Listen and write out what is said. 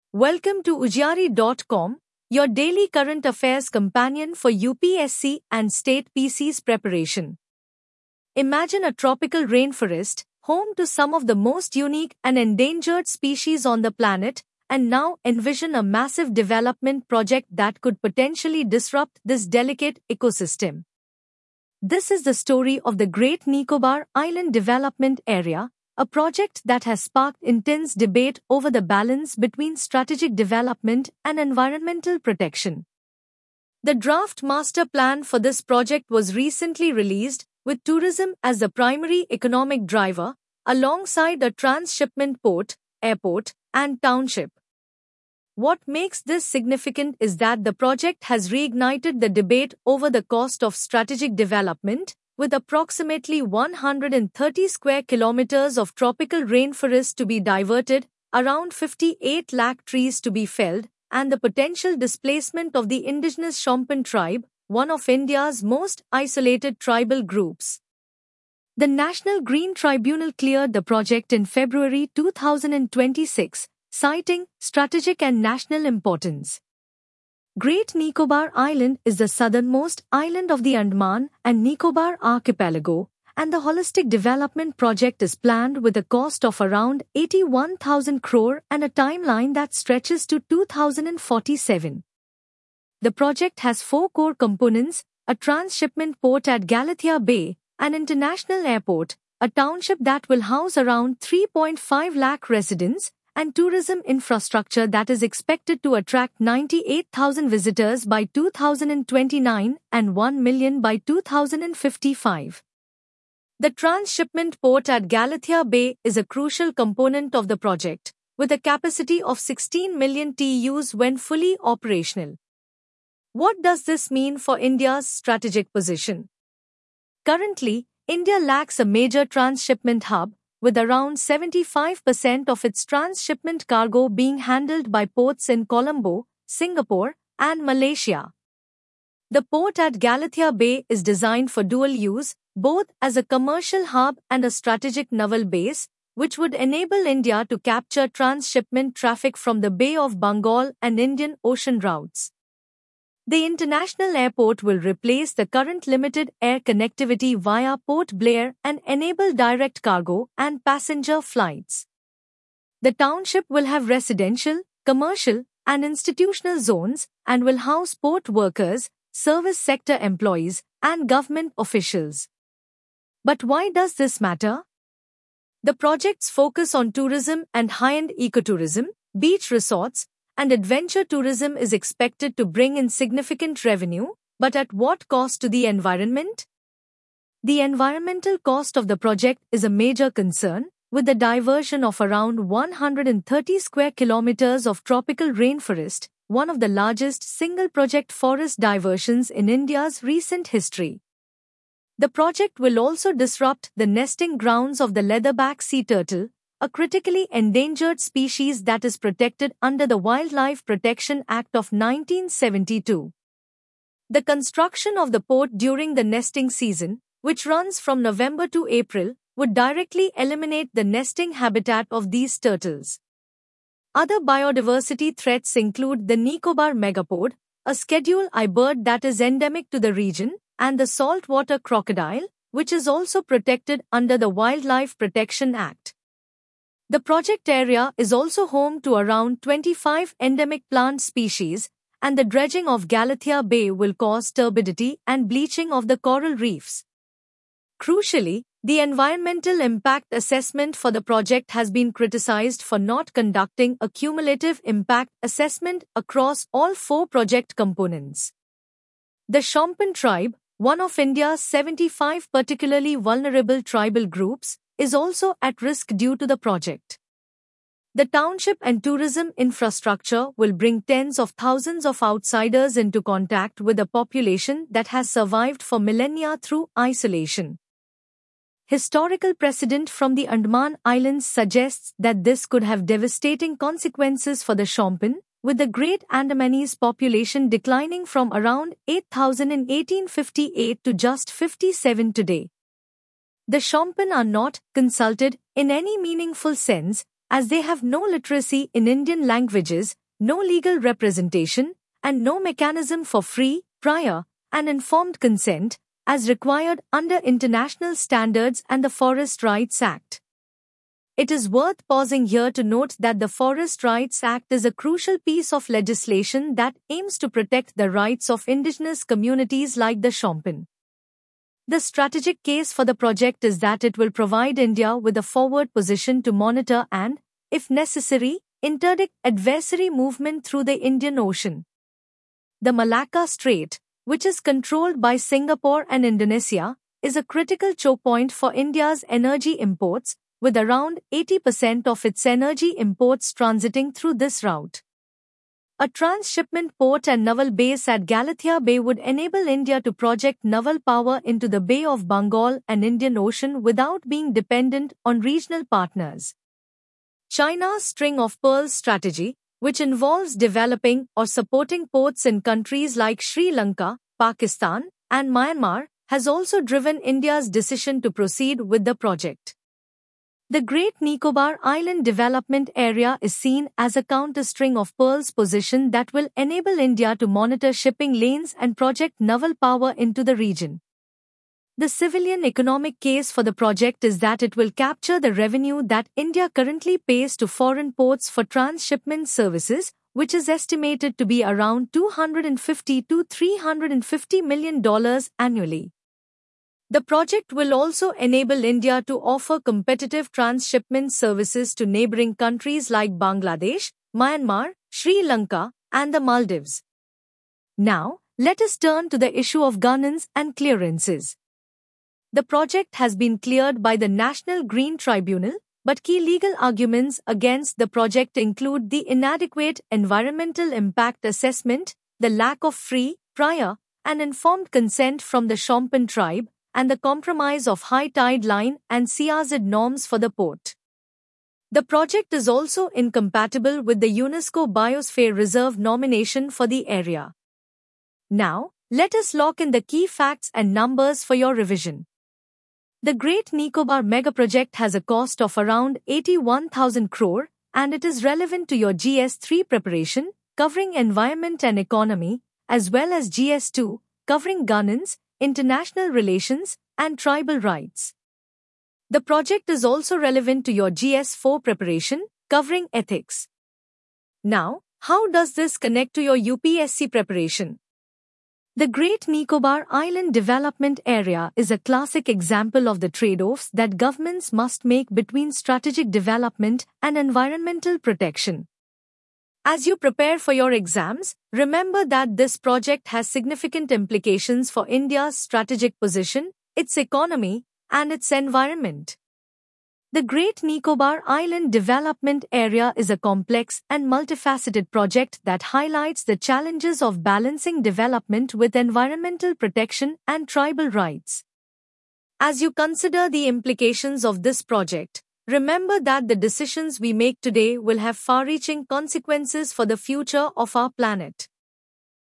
Welcome to Ujjari.com, your daily current affairs companion for UPSC and state PC's preparation. Imagine a tropical rainforest, home to some of the most unique and endangered species on the planet, and now envision a massive development project that could potentially disrupt this delicate ecosystem. This is the story of the Great Nicobar Island Development Area, a project that has sparked intense debate over the balance between strategic development and environmental protection. The draft master plan for this project was recently released, with tourism as the primary economic driver, alongside a transshipment port, airport, and township. What makes this significant is that the project has reignited the debate over the cost of strategic development, with approximately 130 square kilometers of tropical rainforest to be diverted, around 58 lakh trees to be felled, and the potential displacement of the indigenous Shompen tribe, one of India's most isolated tribal groups. The National Green Tribunal cleared the project in February 2026, citing strategic and national importance. Great Nicobar Island is the southernmost island of the Andaman and Nicobar archipelago, and the holistic development project is planned with a cost of around 81,000 crore and a timeline that stretches to 2047. The project has four core components: a transshipment port at Galathea Bay, an international airport, a township that will house around 3.5 lakh residents, and tourism infrastructure that is expected to attract 98,000 visitors by 2029 and 1 million by 2055. The transshipment port at Galathea Bay is a crucial component of the project, with a capacity of 16 million TEUs when fully operational. What does this mean for India's strategic position? Currently, India lacks a major transshipment hub, with around 75% of its transshipment cargo being handled by ports in Colombo, Singapore, and Malaysia. The port at Galathea Bay is designed for dual use, both as a commercial hub and a strategic naval base, which would enable India to capture transshipment traffic from the Bay of Bengal and Indian Ocean routes. The international airport will replace the current limited air connectivity via Port Blair and enable direct cargo and passenger flights. The township will have residential, commercial, and institutional zones and will house port workers, service sector employees, and government officials. But why does this matter? The project's focus on tourism and high-end ecotourism, beach resorts, and adventure tourism is expected to bring in significant revenue, but at what cost to the environment? The environmental cost of the project is a major concern, with the diversion of around 130 square kilometers of tropical rainforest, one of the largest single-project forest diversions in India's recent history. The project will also disrupt the nesting grounds of the leatherback sea turtle, a critically endangered species that is protected under the Wildlife Protection Act of 1972. The construction of the port during the nesting season, which runs from November to April, would directly eliminate the nesting habitat of these turtles. Other biodiversity threats include the Nicobar megapode, a Schedule I bird that is endemic to the region, and the saltwater crocodile, which is also protected under the Wildlife Protection Act. The project area is also home to around 25 endemic plant species, and the dredging of Galathea Bay will cause turbidity and bleaching of the coral reefs. Crucially, the environmental impact assessment for the project has been criticized for not conducting a cumulative impact assessment across all four project components. The Shompen tribe, one of India's 75 particularly vulnerable tribal groups, is also at risk due to the project. The township and tourism infrastructure will bring tens of thousands of outsiders into contact with a population that has survived for millennia through isolation. Historical precedent from the Andaman Islands suggests that this could have devastating consequences for the Shompen, with the Great Andamanese population declining from around 8,000 in 1858 to just 57 today. The Shompen are not consulted in any meaningful sense, as they have no literacy in Indian languages, no legal representation, and no mechanism for free, prior, and informed consent, as required under international standards and the Forest Rights Act. It is worth pausing here to note that the Forest Rights Act is a crucial piece of legislation that aims to protect the rights of indigenous communities like the Shompen. The strategic case for the project is that it will provide India with a forward position to monitor and, if necessary, interdict adversary movement through the Indian Ocean. The Malacca Strait, which is controlled by Singapore and Indonesia, is a critical choke point for India's energy imports, with around 80% of its energy imports transiting through this route. A transshipment port and naval base at Galathea Bay would enable India to project naval power into the Bay of Bengal and Indian Ocean without being dependent on regional partners. China's string of pearls strategy, which involves developing or supporting ports in countries like Sri Lanka, Pakistan, and Myanmar, has also driven India's decision to proceed with the project. The Great Nicobar Island Development Area is seen as a counter-string of pearls position that will enable India to monitor shipping lanes and project naval power into the region. The civilian economic case for the project is that it will capture the revenue that India currently pays to foreign ports for transshipment services, which is estimated to be around $250 to $350 million annually. The project will also enable India to offer competitive transshipment services to neighboring countries like Bangladesh, Myanmar, Sri Lanka, and the Maldives. Now, let us turn to the issue of governance and clearances. The project has been cleared by the National Green Tribunal, but key legal arguments against the project include the inadequate environmental impact assessment, the lack of free, prior, and informed consent from the Shompen tribe, and the compromise of high tide line and CRZ norms for the port. The project is also incompatible with the UNESCO Biosphere Reserve nomination for the area. Now, let us lock in the key facts and numbers for your revision. The Great Nicobar megaproject has a cost of around 81,000 crore, and it is relevant to your GS3 preparation, covering environment and economy, as well as GS2, covering governance, international relations, and tribal rights. The project is also relevant to your GS4 preparation, covering ethics. Now, how does this connect to your UPSC preparation? The Great Nicobar Island Development Area is a classic example of the trade-offs that governments must make between strategic development and environmental protection. As you prepare for your exams, remember that this project has significant implications for India's strategic position, its economy, and its environment. The Great Nicobar Island Development Area is a complex and multifaceted project that highlights the challenges of balancing development with environmental protection and tribal rights. As you consider the implications of this project, remember that the decisions we make today will have far-reaching consequences for the future of our planet.